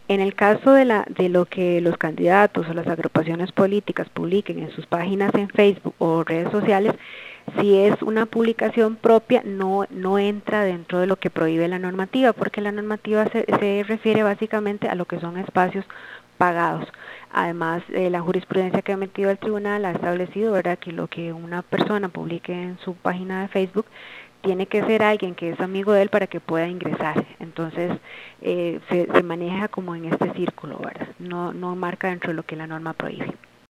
En el caso de lo que los candidatos o las agrupaciones políticas publiquen en sus páginas en Facebook o redes sociales, si es una publicación propia, no entra dentro de lo que prohíbe la normativa, porque la normativa se refiere básicamente a lo que son espacios pagados. Además, la jurisprudencia que ha emitido el tribunal ha establecido, ¿verdad?, que lo que una persona publique en su página de Facebook tiene que ser alguien que es amigo de él para que pueda ingresar. Entonces, se maneja como en este círculo, ¿verdad? No marca dentro de lo que la norma prohíbe.